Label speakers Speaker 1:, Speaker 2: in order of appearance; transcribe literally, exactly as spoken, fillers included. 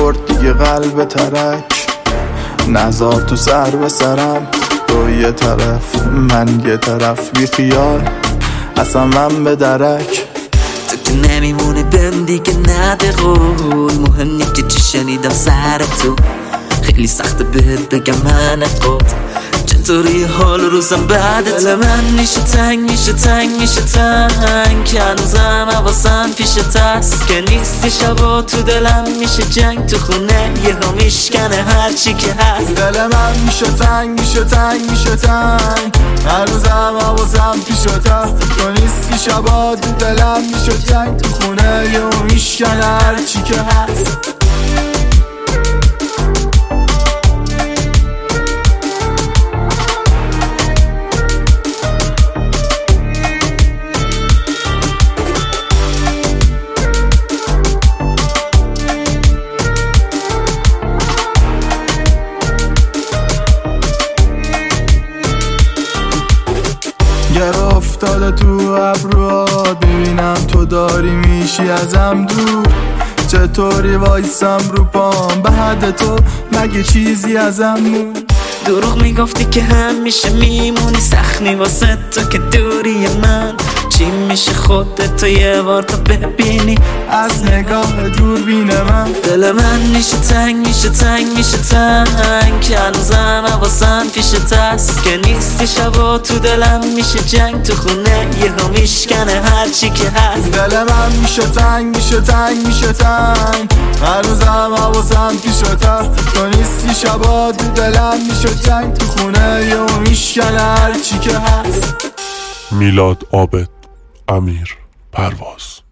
Speaker 1: برد دیگه قلب ترک، نزار تو سر به سرم، تو یه طرف من یه طرف، بی خیال اصلا من به درک.
Speaker 2: تو که نمیمونی بهم دیگه نده قول، مهم نی که چی شنیدم سر تو، خیلی سخته بهت بگم من خود چطوری حال روزم بعد دل من میشه تنگ میشه تنگ میشه تنگ، که هنوزم حواسم پیشت هست، که نیستی شبا تو دلم میشه جنگ، تو خونه یه ها میشکنه هرچی که هست.
Speaker 1: دل من میشه تنگ میشه تنگ میشه تنگ، هنوزم حواسم پیشت هست، تو نیستی شبا تو دلم میشه جنگ، تو خونه یه ها میشکنه هرچی که هست. گر افتاده تو ابروات، ببینم تو داری میشی ازم دور، چطوری وایسم رو پام به حد تو، مگه چیزی ازم مون؟
Speaker 2: دروغ میگفتی که همیشه میمونی، سخنی واسه تو که دوری من، چی میشه خودت تو یه بار تو ببینی
Speaker 1: از نگاه دوربین من.
Speaker 2: دل من میشه تنگ میشه تنگ میشه تنگ، که هنوزم حواسم پیشت هست، که نیستی شبا تو دلم میشه جنگ، تو خونه یه ها میشکنه هرچی که هست.
Speaker 1: دل من میشه تنگ میشه تنگ میشه تنگ، هنوزم حواسم پیشت هست، تو نیستی شبا تو دلم میشه جنگ، تو خونه یه ها میشکنه هرچی که هست.
Speaker 3: میلاد عابد، امیر پرواز.